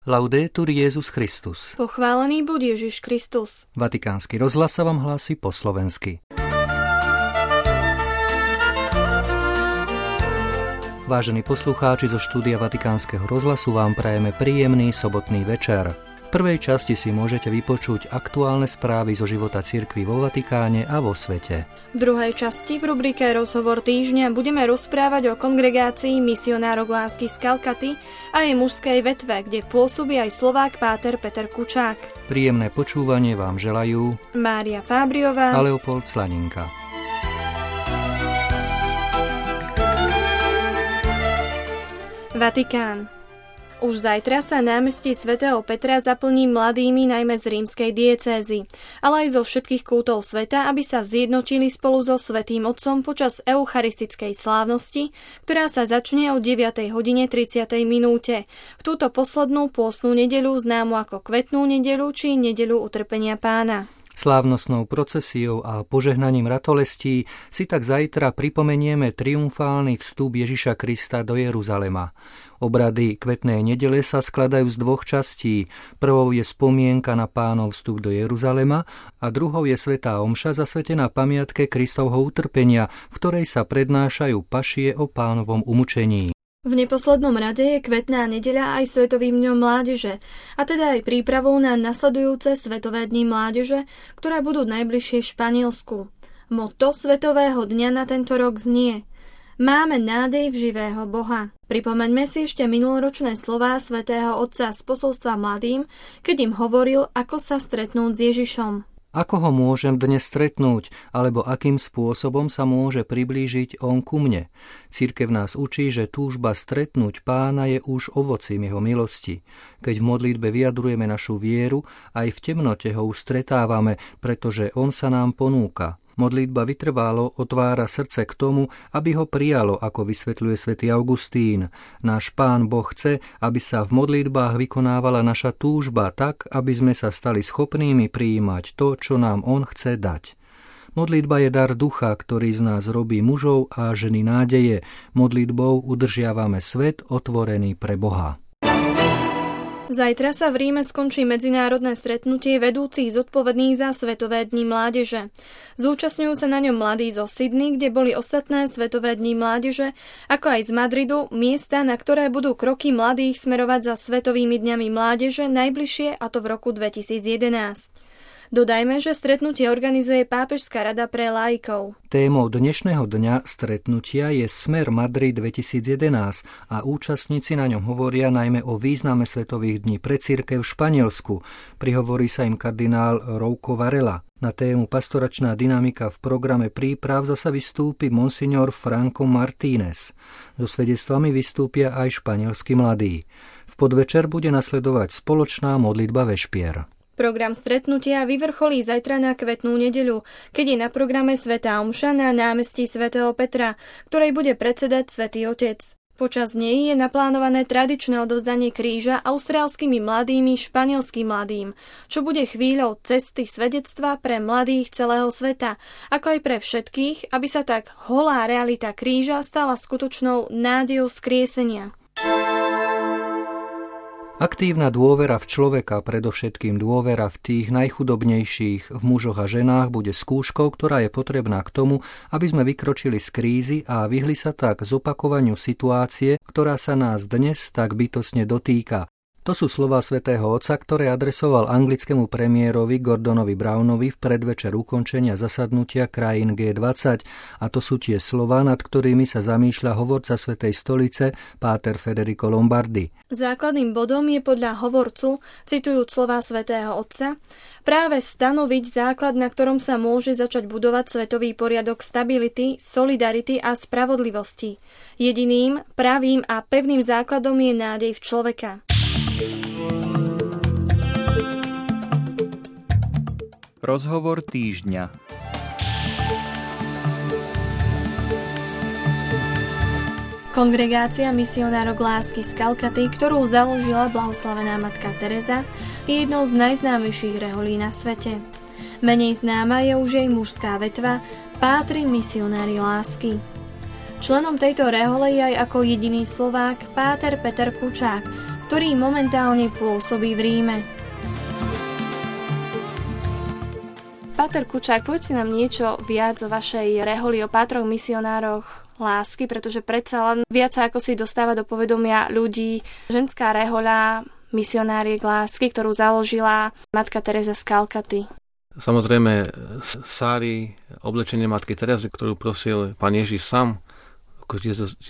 Laudetur Jesus Christus. Pochválený buď Ježiš Kristus. Vatikánsky rozhlas sa vám hlási po slovensky. Vážení poslucháči, zo štúdia Vatikánskeho rozhlasu vám prajeme príjemný sobotný večer. V prvej časti si môžete vypočuť aktuálne správy zo života cirkvi vo Vatikáne a vo svete. V druhej časti v rubrike Rozhovor týždňa budeme rozprávať o kongregácii misionárok lásky z Kalkaty a jej mužskej vetve, kde pôsobí aj Slovák páter Peter Kučák. Príjemné počúvanie vám želajú Mária Fábriová a Leopold Slaninka. Vatikán. Už zajtra sa námestie svätého Petra zaplní mladými najmä z rímskej diecézy, ale aj zo všetkých kútov sveta, aby sa zjednotili spolu so Svätým Otcom počas eucharistickej slávnosti, ktorá sa začne o 9:30 v túto poslednú pôstnu nedeľu známu ako Kvetnú nedeľu či nedeľu utrpenia Pána. Slávnostnou procesiou a požehnaním ratolestí si tak zajtra pripomenieme triumfálny vstup Ježiša Krista do Jeruzalema. Obrady Kvetnej nedele sa skladajú z dvoch častí. Prvou je spomienka na Pánov vstup do Jeruzalema a druhou je svätá omša zasvetená pamiatke Kristovho utrpenia, v ktorej sa prednášajú pašie o Pánovom umučení. V neposlednom rade je Kvetná nedeľa aj Svetovým dňom mládeže, a teda aj prípravou na nasledujúce Svetové dni mládeže, ktoré budú najbližšie v Španielsku. Motto Svetového dňa na tento rok znie: Máme nádej v živého Boha. Pripomeňme si ešte minuloročné slová svätého Otca z posolstva mladým, keď im hovoril, ako sa stretnúť s Ježišom. Ako ho môžem dnes stretnúť, alebo akým spôsobom sa môže priblížiť on ku mne? Cirkev nás učí, že túžba stretnúť Pána je už ovocím jeho milosti. Keď v modlitbe vyjadrujeme našu vieru, aj v temnote ho už stretávame, pretože on sa nám ponúka. Modlitba vytrvalo otvára srdce k tomu, aby ho prijalo, ako vysvetľuje svätý Augustín. Náš Pán Boh chce, aby sa v modlitbách vykonávala naša túžba tak, aby sme sa stali schopnými prijímať to, čo nám on chce dať. Modlitba je dar ducha, ktorý z nás robí mužov a ženy nádeje. Modlitbou udržiavame svet otvorený pre Boha. Zajtra sa v Ríme skončí medzinárodné stretnutie vedúcich zodpovedných za Svetové dni mládeže. Zúčastňujú sa na ňom mladí zo Sydney, kde boli ostatné Svetové dni mládeže, ako aj z Madridu, miesta, na ktoré budú kroky mladých smerovať za Svetovými dňami mládeže najbližšie, a to v roku 2011. Dodajme, že stretnutie organizuje Pápežská rada pre laikov. Témou dnešného dňa stretnutia je Smer Madrid 2011 a účastníci na ňom hovoria najmä o význame Svetových dní pre cirkev v Španielsku. Prihovorí sa im kardinál Rouco Varela. Na tému pastoračná dynamika v programe príprav zasa vystúpi monsignor Franco Martínez. So svedectvami vystúpia aj španielskí mladí. V podvečer bude nasledovať spoločná modlitba vešpier. Program stretnutia vyvrcholí zajtra na Kvetnú nedeľu, keď je na programe svätá omša na námestí svätého Petra, ktorej bude predsedať Svätý Otec. Počas nej je naplánované tradičné odovzdanie kríža austrálskymi mladými španielským mladým, čo bude chvíľou cesty svedectva pre mladých celého sveta, ako aj pre všetkých, aby sa tak holá realita kríža stala skutočnou nádejou vzkriesenia. Aktívna dôvera v človeka, predovšetkým dôvera v tých najchudobnejších, v mužoch a ženách, bude skúškou, ktorá je potrebná k tomu, aby sme vykročili z krízy a vyhli sa tak zopakovaniu situácie, ktorá sa nás dnes tak bytostne dotýka. To sú slová svätého Otca, ktoré adresoval anglickému premiérovi Gordonovi Brownovi v predvečer ukončenia zasadnutia krajín G20, a to sú tie slová, nad ktorými sa zamýšľa hovorca Svätej stolice páter Federico Lombardi. Základným bodom je podľa hovorcu, citujúc slová svätého Otca, práve stanoviť základ, na ktorom sa môže začať budovať svetový poriadok stability, solidarity a spravodlivosti. Jediným, pravým a pevným základom je nádej v človeka. Rozhovor týždňa. Kongregácia misionárok lásky z Kalkaty, ktorú založila blahoslavená matka Teresa, je jednou z najznámejších reholí na svete. Menej známa je už jej mužská vetva Pátri misionári lásky. Členom tejto rehole je aj ako jediný Slovák páter Peter Kučák, ktorý momentálne pôsobí v Ríme. Páter Kučák, povedzte nám niečo viac o vašej reholi, o pátroch misionároch lásky, pretože predsa len viac ako si dostáva do povedomia ľudí ženská rehoľa misionáriek lásky, ktorú založila matka Teresa z Kalkaty. Samozrejme, sári, oblečenie matky Terezy, ktorú prosil pán Ježiš sám v roku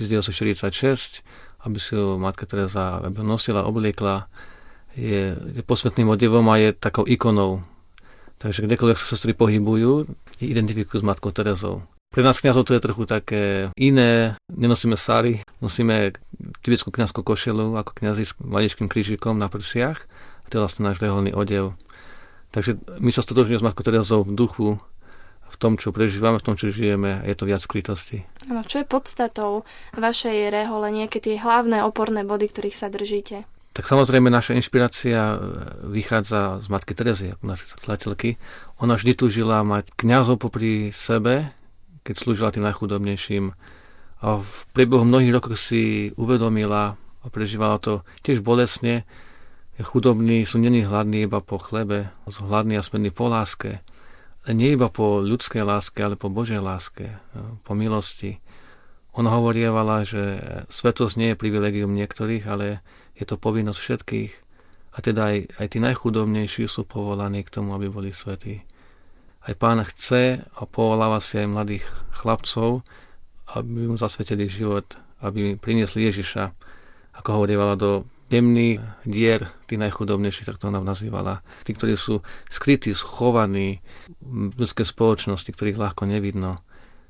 1946, aby si ho matka Teresa nosila, obliekla, je posvetným odevom a je takou ikonou. Takže kdekoľvek sa sestry pohybujú, identifikujú s matkou Terezou. Pre nás kňazov to je trochu také iné. Nenosíme sári, nosíme tibetskú kňazskú košelu ako kňazi s maličkým krížikom na prsiach. A to je vlastne náš reholný odev. Takže my sa stotožňujeme s matkou Terezou v duchu, v tom, čo prežívame, v tom, čo žijeme. Je to viac skrytosti. A čo je podstatou vašej rehole, nejaké tie hlavné oporné body, ktorých sa držíte? Tak samozrejme naša inšpirácia vychádza z matky Terezy, ako našej zakladateľky. Ona vždy túžila mať kňazov popri sebe, keď slúžila tým najchudobnejším. A v priebehu mnohých rokov si uvedomila a prežívala to tiež bolestne. Chudobní sú není hladní iba po chlebe, sú hladní a smední po láske. Nie iba po ľudskej láske, ale po Božej láske, po milosti. Ona hovorievala, že svetosť nie je privilegium niektorých, ale je to povinnosť všetkých. A teda aj tí najchudobnejší sú povolaní k tomu, aby boli svätí. Aj Pán chce a povoláva si aj mladých chlapcov, aby mu zasvetili život, aby priniesli Ježiša, ako hovorievala, do temných dier, tí najchudobnejší, tak to ona nazývala. Tí, ktorí sú skrytí, schovaní v ľudskej spoločnosti, ktorých ľahko nevidno,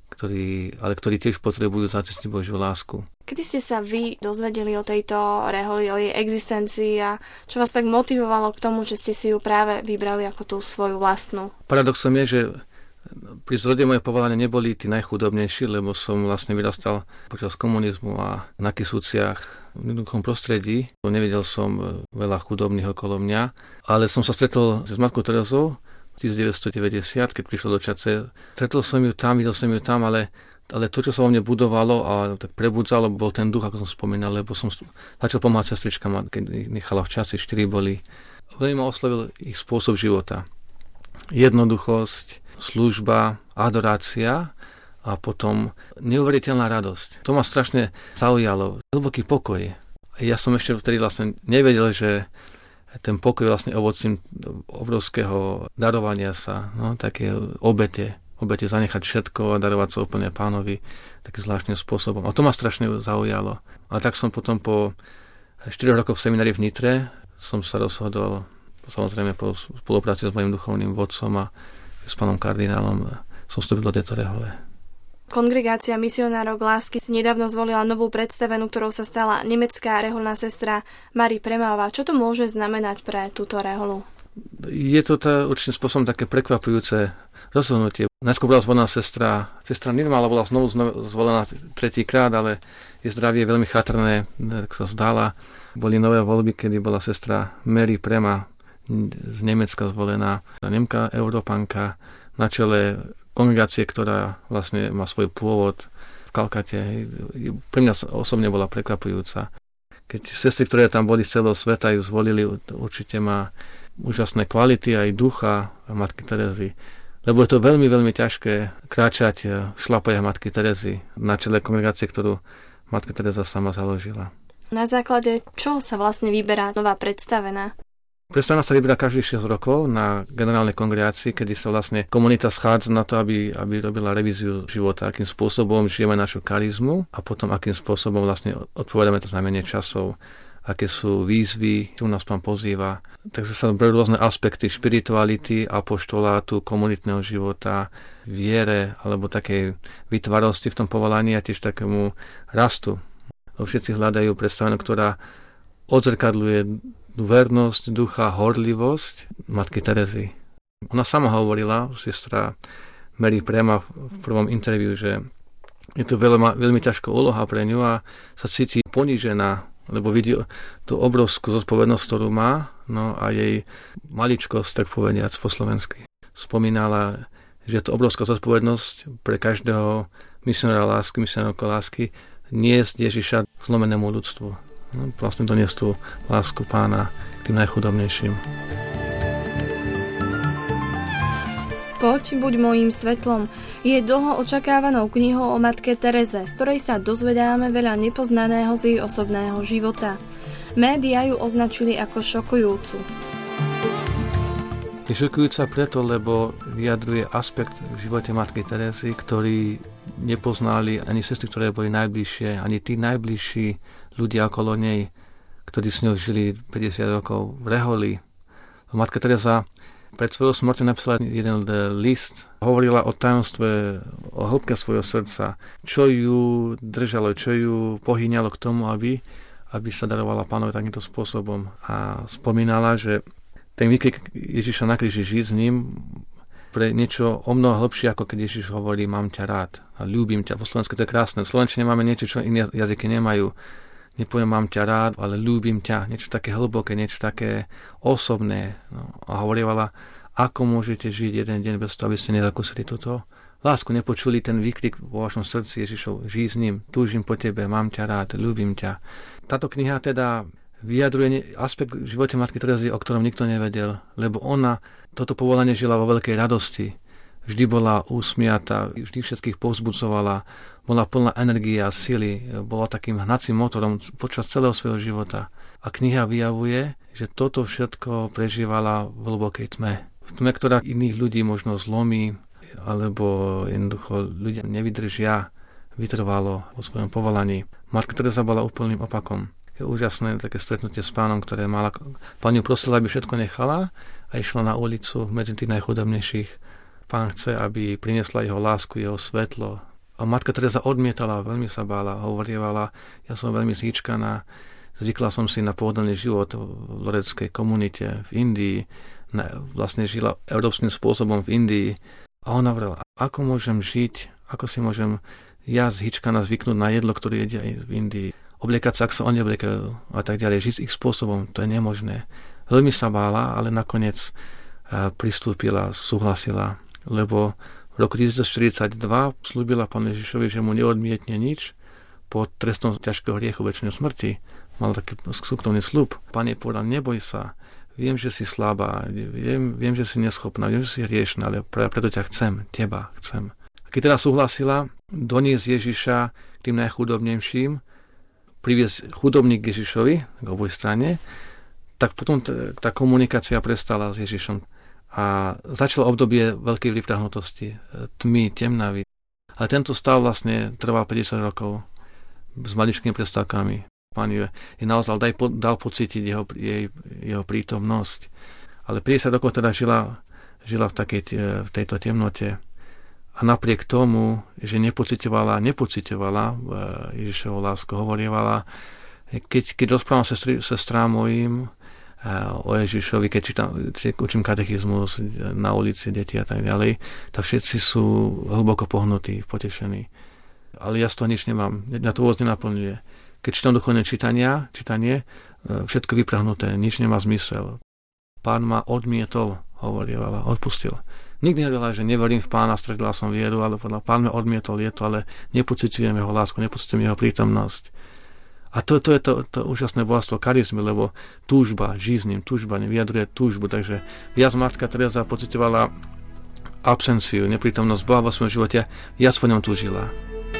ale ktorí tiež potrebujú zacítiť Božiu lásku. Kedy ste sa vy dozvedeli o tejto reholi, o jej existencii a čo vás tak motivovalo k tomu, že ste si ju práve vybrali ako tú svoju vlastnú? Paradoxom je, že pri zrode moje povolania neboli tí najchudobnejší, lebo som vlastne vyrastal počas komunizmu a na Kisúciach v jednoduchom prostredí. Nevidel som veľa chudobných okolo mňa, ale som sa stretol s matkou Terezou v 1990, keď prišlo do Čace. Stretol som ju tam, videl som ju tam, ale to, čo sa vo mne budovalo a tak prebudzalo, bol ten duch, ako som spomínal, lebo som začal pomáhať sestričkám, keď ich nechala v Čase, 4 boli. Veľmi ma oslovil ich spôsob života. Jednoduchosť, služba, adorácia a potom neuveriteľná radosť. To ma strašne zaujalo. Hlboký pokoj. Ja som ešte vtedy vlastne nevedel, že ten pokoj je vlastne ovocím obrovského darovania sa, také obete zanechať všetko a darovať sa úplne Pánovi takým zvláštnym spôsobom. A to ma strašne zaujalo. A tak som potom po 4 rokoch v seminári v Nitre som sa rozhodol, samozrejme po spolupráci s mojím duchovným vodcom a s pánom kardinálom, som vstúpil do tejto rehole. Kongregácia misionárov lásky si nedávno zvolila novú predstavenú, ktorou sa stala nemecká reholná sestra Marie Premaová. Čo to môže znamenať pre túto reholu? Je to určitým spôsobom také prekvapujúce rozhodnutie. Najskôr bola zvolená sestra Nirmala, bola znovu zvolená tretíkrát, ale jej zdravie je veľmi chatrné, tak sa zdala. Boli nové voľby, kedy bola sestra Marie Prema z Nemecka zvolená, Nemka, Európanka, na čele kongregácie, ktorá vlastne má svoj pôvod v Kalkate. Pre mňa osobne bola prekvapujúca. Keď sestry, ktoré tam boli z celého sveta, ju zvolili, určite má úžasné kvality aj ducha matky Terezy. Lebo je to veľmi, veľmi ťažké kráčať v šľapajach matky Terezy na čele kongregácie, ktorú matka Tereza sama založila. Na základe čoho sa vlastne vyberá nová predstavená? Predstavená sa vyberá každých 6 rokov na generálnej kongregácii, kedy sa vlastne komunita schádza na to, aby robila revíziu života, akým spôsobom žijeme našu charizmu a potom akým spôsobom vlastne odpovedáme to znamenie časov, aké sú výzvy, čo nás Pán pozýva. Takže sa berú rôzne aspekty spirituality, apoštolátu, komunitného života, viere alebo takej vytvarosti v tom povolaní a tiež takému rastu. Všetci hľadajú predstavenú, ktorá odzrkadľuje vernosť, ducha, horlivosť matky Terezy. Ona sama hovorila, sestra Marie Prema v prvom interviu, že je to veľmi ťažká úloha pre ňu a sa cíti ponížená, lebo vidí tú obrovskú zodpovednosť, ktorú má, a jej maličkosť, tak povediac po slovensky. Spomínala, že je to obrovská zodpovednosť pre každého misionára lásky, misionárka lásky, niesť Ježiša zlomenému ľudstvu. vlastne doniesť tú lásku Pána k tým najchudobnejším. Poď, buď mojím svetlom je dlho očakávanou knihou o matke Tereze, z ktorej sa dozvedáme veľa nepoznaného z jej osobného života. Média ju označili ako šokujúcu. Je šokujúca preto, lebo vyjadruje aspekt v živote matky Terezy, ktorý nepoznali ani sestry, ktoré boli najbližšie, ani tí najbližší ľudia okolo nej, ktorí s ňou žili 50 rokov v reholi. Matka Tereza pred svojou smrťou napísala jeden list, hovorila o tajomstve, o hĺbke svojho srdca, čo ju držalo, čo ju pohýňalo k tomu, aby sa darovala Pánovi takýmto spôsobom. A spomínala, že ten výkrik Ježiša na kríži, žiť s ním, pre niečo o mnoho hlbšie, ako keď Ježiš hovorí, mám ťa rád a ľúbim ťa. Po slovensku to je krásne. V slovenčine máme niečo, čo iné jazyky nemajú. Nepoviem, mám ťa rád, ale ľúbim ťa. Niečo také hlboké, niečo také osobné. No, a hovorievala, ako môžete žiť jeden deň bez toho, aby ste nezakúsili toto. Lásku, nepočuli ten výkrik vo vašom srdci Ježišov, žij s ním, túžim po tebe, mám ťa rád, ľúbim ťa. Táto kniha teda vyjadruje aspekt v živote matky Terezy, o ktorom nikto nevedel, lebo ona toto povolanie žila vo veľkej radosti. Vždy bola usmiatá, vždy všetkých povzbudzovala, bola plná energie a sily, bola takým hnacím motorom počas celého svojho života. A kniha vyjavuje, že toto všetko prežívala v hlbokej tme. V tme, ktorá iných ľudí možno zlomí, alebo jednoducho ľudia nevydržia vytrvalo vo svojom povolaní. Matka Tereza bola úplným opakom. Je úžasné také stretnutie s Pánom, ktoré mala. Pán ju prosila, aby všetko nechala a išla na ulicu medzi tých najchudobnejších. Pán chce, aby priniesla jeho lásku, jeho svetlo. A matka Tereza odmietala, veľmi sa bála, hovorievala, ja som veľmi zhýčkaná, zvykla som si na pohodlný život v loreckej komunite v Indii, vlastne žila európskym spôsobom v Indii. A ona hovorila, ako môžem žiť, ako si môžem ja zhýčkaná zvyknúť na jedlo, ktoré jedia v Indii. Obliekať sa, ak sa oni obliekajú a tak ďalej, žiť s ich spôsobom, to je nemožné. Veľmi sa bála, ale nakoniec pristúpila, súhlasila, lebo v roku 1942 slúbila Pánu Ježišovi, že mu neodmietne nič pod trestom ťažkého hriechu večnej smrti. Mal taký súkromný sľub. Pán jej povedal, neboj sa, viem, že si slabá, viem, že si neschopná, viem, že si hriešná, ale preto ťa chcem, teba chcem. A keď teda súhlasila doniesť Ježiša k tým najchudobnejším, priviesť chudobník k Ježišovi, k oboj strane, tak potom tá komunikácia prestala s Ježišom. A začalo obdobie veľkej vyprahnutosti, tmy, temnavy. Ale tento stav vlastne trval 50 rokov s maličkými prestávkami. Pán je naozaj dal pocítiť jeho prítomnosť. Ale 50 rokov teda žila v tejto temnote. A napriek tomu, že nepocitovala Ježišovu lásku, hovorievala, keď rozprávam sestrám mojim o Ježišovi, keď učím katechizmus na ulici, deti a tak ďalej, tak všetci sú hlboko pohnutí, potešení. Ale ja z toho nič nemám, mňa to vôbec nenaplňuje. Keď čítam duchovné čítanie, všetko vyprahnuté, nič nemá zmysel. Pán ma odmietol, hovorievala, odpustil. Nikdy nehovorila, že neverím v Pána, stratila som vieru, ale povedala, Pán ma odmietol, je to, ale nepociťujem jeho lásku, nepociťujem jeho prítomnosť. A to je to úžasné bohatstvo charizmy, lebo túžba, žiť s ním, túžba nevyjadruje túžbu, takže viac matka Tereza pociťovala absenciu, neprítomnosť Boha vo svojom živote, viac po ňom túžila.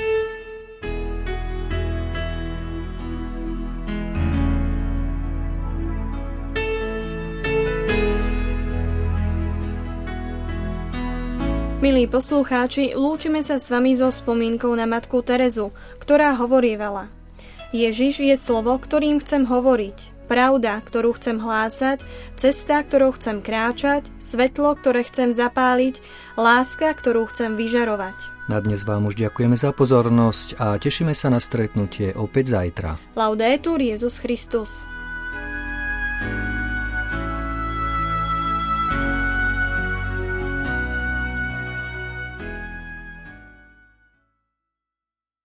Milí poslucháči, lúčime sa s vami so spomienkou na matku Terezu, ktorá hovorievala: Ježiš je slovo, ktorým chcem hovoriť, pravda, ktorú chcem hlásať, cesta, ktorou chcem kráčať, svetlo, ktoré chcem zapáliť, láska, ktorú chcem vyžarovať. Na dnes vám už ďakujeme za pozornosť a tešíme sa na stretnutie opäť zajtra. Laudetur Jesus Christus.